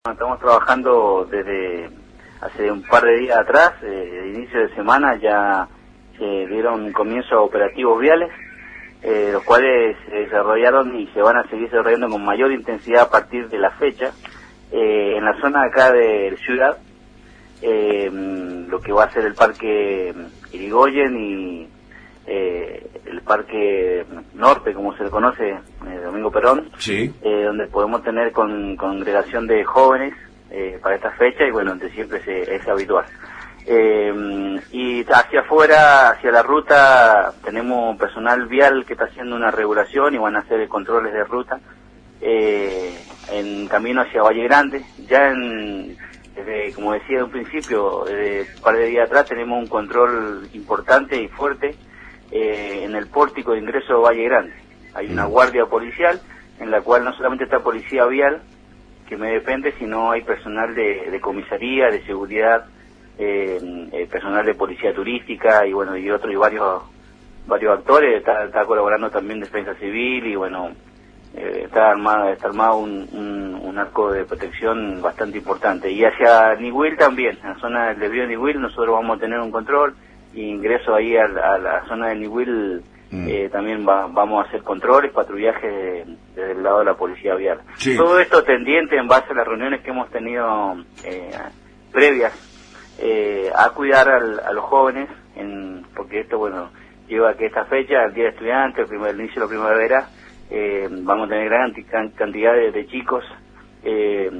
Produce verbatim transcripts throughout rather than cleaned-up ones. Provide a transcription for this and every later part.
Estamos trabajando desde hace un par de días atrás, eh, de inicio de semana, ya se dieron comienzo a operativos viales, eh, los cuales se desarrollaron y se van a seguir desarrollando con mayor intensidad a partir de la fecha, eh, en la zona acá de Ciudad, eh, lo que va a ser el Parque Irigoyen y eh, el Parque Norte, como se le conoce, eh, Domingo Perón, sí. eh, donde podemos tener con congregación de jóvenes eh, para esta fecha, y bueno, donde siempre se, es habitual. Eh, y hacia afuera, hacia la ruta, tenemos personal vial que está haciendo una regulación y van a hacer controles de ruta eh, en camino hacia Valle Grande. Ya en, desde, como decía en un principio, desde un par de días atrás tenemos un control importante y fuerte Eh, en el pórtico de ingreso de Valle Grande. Hay una guardia policial en la cual no solamente está policía vial, que me depende, sino hay personal de, de comisaría, de seguridad, eh, eh, personal de policía turística y bueno, y otros y varios varios actores. Está, está colaborando también Defensa Civil y bueno, eh, está armado, está armado un, un, un arco de protección bastante importante. Y hacia Nihuil también, en la zona del desvío de Nihuil, nosotros vamos a tener un control. Y ingreso ahí a, a la zona de Nihuil, mm. eh, también va, vamos a hacer controles, patrullaje desde el lado de la policía vial. Sí. Todo esto tendiente en base a las reuniones que hemos tenido eh, previas eh, a cuidar al, a los jóvenes, en, porque esto, bueno, lleva a que esta fecha, el Día del Estudiante, el, primer, el inicio de la primavera, eh, vamos a tener gran cantidad de, de chicos eh,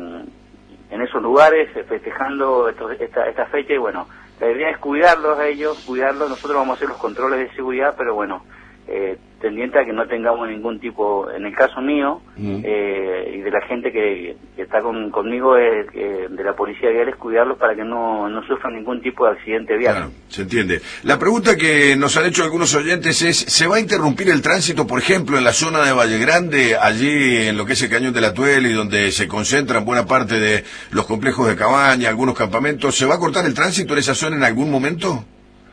en esos lugares, festejando esto, esta, esta fecha, y bueno, la idea es cuidarlos a ellos, cuidarlos. Nosotros vamos a hacer los controles de seguridad, pero bueno, eh, tendiente a que no tengamos ningún tipo, en el caso mío, mm. eh, y de la gente que, que está con, conmigo, es, eh, de la policía vial, es cuidarlos para que no, no sufran ningún tipo de accidente vial. Claro, se entiende. La pregunta que nos han hecho algunos oyentes es, ¿se va a interrumpir el tránsito, por ejemplo, en la zona de Valle Grande, allí en lo que es el Cañón de la Tuel y donde se concentran buena parte de los complejos de cabaña, algunos campamentos? ¿Se va a cortar el tránsito en esa zona en algún momento?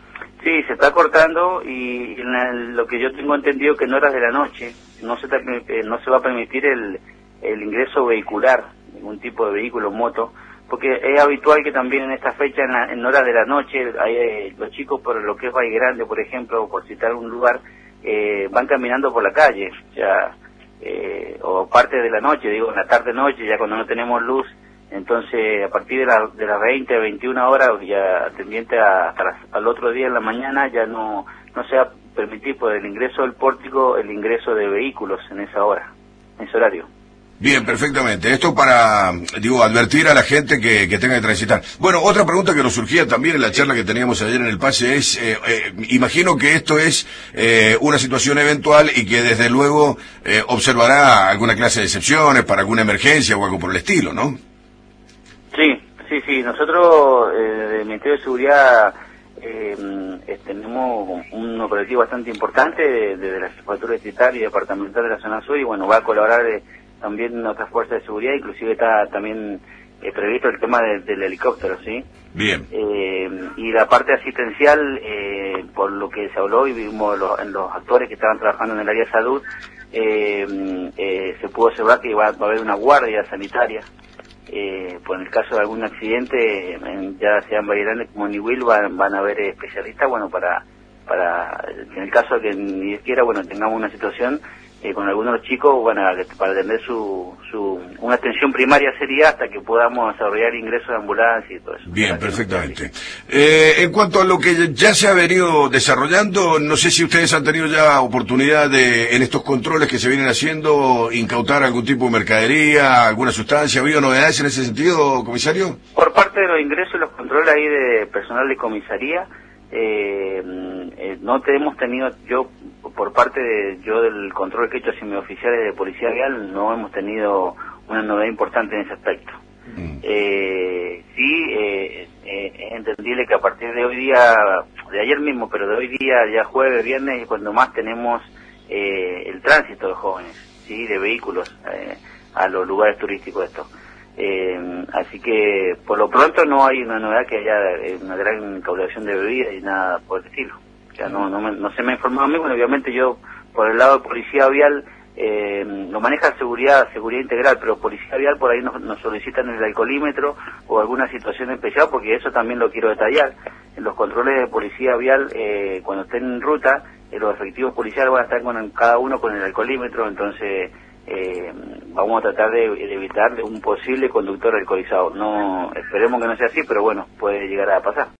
Sí, se está cortando, y en la, lo que yo tengo entendido que en horas de la noche no se está, eh, no se va a permitir el, el ingreso vehicular, ningún tipo de vehículo, moto, porque es habitual que también en esta fecha, en, la, en horas de la noche, hay, eh, los chicos por lo que es Valle Grande, por ejemplo, o por citar un lugar, eh, van caminando por la calle, ya, eh, o parte de la noche, digo, en la tarde-noche, ya cuando no tenemos luz. Entonces, a partir de, la, de las veinte, veintiuna horas, ya tendiente a, hasta las, al otro día en la mañana, ya no no se va a permitir por el ingreso del pórtico el ingreso de vehículos en esa hora, en ese horario. Bien, perfectamente. Esto para, digo, advertir a la gente que, que tenga que transitar. Bueno, otra pregunta que nos surgía también en la charla que teníamos ayer en el pase es, eh, eh, imagino que esto es eh, una situación eventual y que desde luego eh, observará alguna clase de excepciones para alguna emergencia o algo por el estilo, ¿no? Sí, sí, sí. Nosotros, eh, del Ministerio de Seguridad, eh, eh, tenemos un operativo bastante importante desde de la Jefatura Distrital y Departamental de la Zona Sur, y bueno, va a colaborar eh, también otras fuerzas de seguridad, inclusive está también eh, previsto el tema de, del helicóptero, ¿sí? Bien. Eh, y la parte asistencial, eh, por lo que se habló y vimos los, en los actores que estaban trabajando en el área de salud, eh, eh, se pudo observar que va, va a haber una guardia sanitaria. Eh, por el caso de algún accidente, en, ya sea en Valle Grande como en Nihuil, van, van a haber especialistas, bueno, para, para, en el caso de que ni siquiera, bueno, tengamos una situación eh, con algunos de los chicos, bueno, para atender su, su, una atención primaria sería hasta que podamos desarrollar ingresos de ambulancia y todo eso. Bien, perfectamente. Eh, en cuanto a lo que ya se ha venido desarrollando, no sé si ustedes han tenido ya oportunidad de, en estos controles que se vienen haciendo, incautar algún tipo de mercadería, alguna sustancia. ¿Ha habido novedades en ese sentido, comisario? Por parte de los ingresos y los controles ahí de personal de comisaría, eh, eh, no hemos tenido, yo por parte de yo del control que he hecho hacia mis oficiales de policía vial, no hemos tenido una novedad importante en ese aspecto. Mm. Eh, sí, eh, eh, es entendible que a partir de hoy día, de ayer mismo, pero de hoy día, ya jueves, viernes, es cuando más tenemos eh, el tránsito de jóvenes, sí, de vehículos eh, a los lugares turísticos estos. Eh, así que por lo pronto no hay una novedad que haya una gran recaudación de bebidas y nada por el estilo. O sea, no, no, me, no se me ha informado a mí. Bueno, obviamente yo por el lado de policía vial eh, lo maneja seguridad, seguridad integral, pero policía vial por ahí nos, nos solicitan el alcoholímetro o alguna situación especial, porque eso también lo quiero detallar. En los controles de policía vial, eh, cuando estén en ruta, eh, los efectivos policiales van a estar con cada uno con el alcoholímetro, entonces eh, vamos a tratar de, de evitar un posible conductor alcoholizado. No, esperemos que no sea así, pero bueno, puede llegar a pasar.